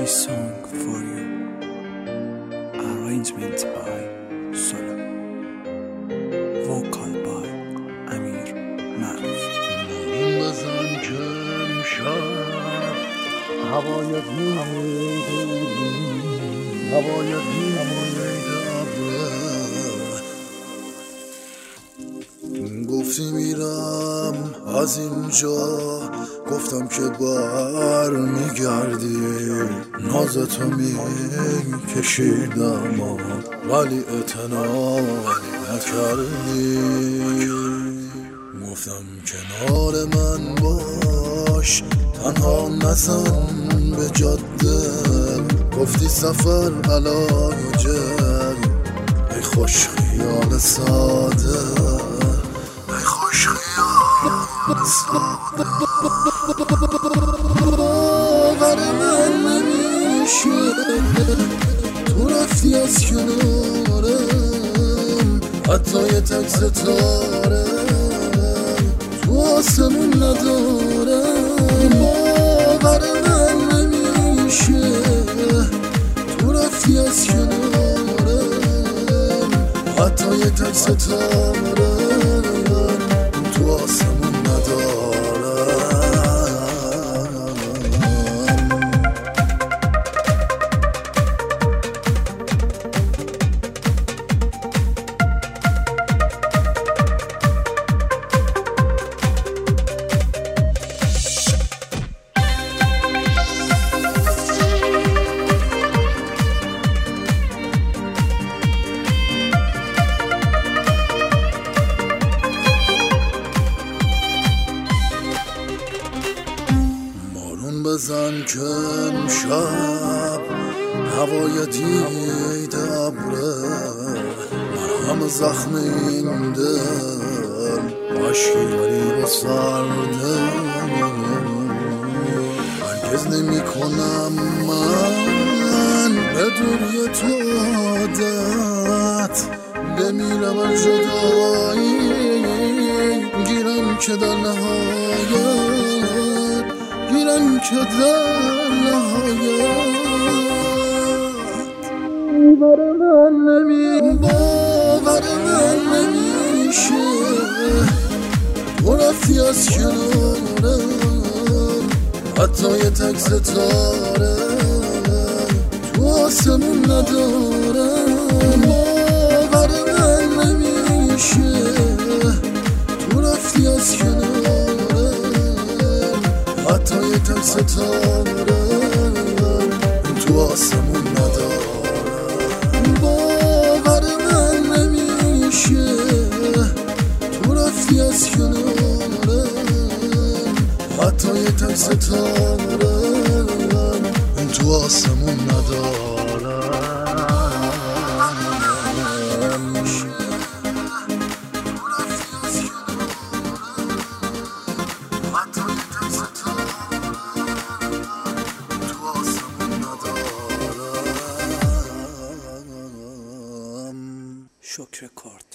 This song for you. Arrangement by Solo. Vocal by Amir Maruf. بزن که امشب هوای گفتی میرم از اینجا، گفتم که بر میگردی، نازتو میکشیدم ولی اعتنا نکردی. گفتم کنار من باش، تنها نزن به جاده، گفتی سفر علاجه، ای خوش خیال ساده، ای خوش خیال ساده. باور من نمیشه تو رفتی از کنارم، حتی یه تک ستاره تو آسمون ندارم. باور من نمیشه تو رفتی از کنارم، حتی یه تک ستاره تو آسمون ندارم. بزن که امشب هوای دید ابره، مرهم زخم این دل عشقی غریب سرده. هرگز نمی کنم من به دوری تو عادت، بمیرم از جدایی گیرم که در نهایت، گیرم که در نهایت. باور من نمیشه تو رفتی از کنارم، حتی یه تک ستاره تو آسمون ندارم. باور من نمیشه تو رفتی از کنارم، حتی یه تک ستاره تو آسمون ندارم. باور من نمیشه تو رفتی از کنارم، حتی یه تک ستاره تو آسمون ندارم. شکر کارت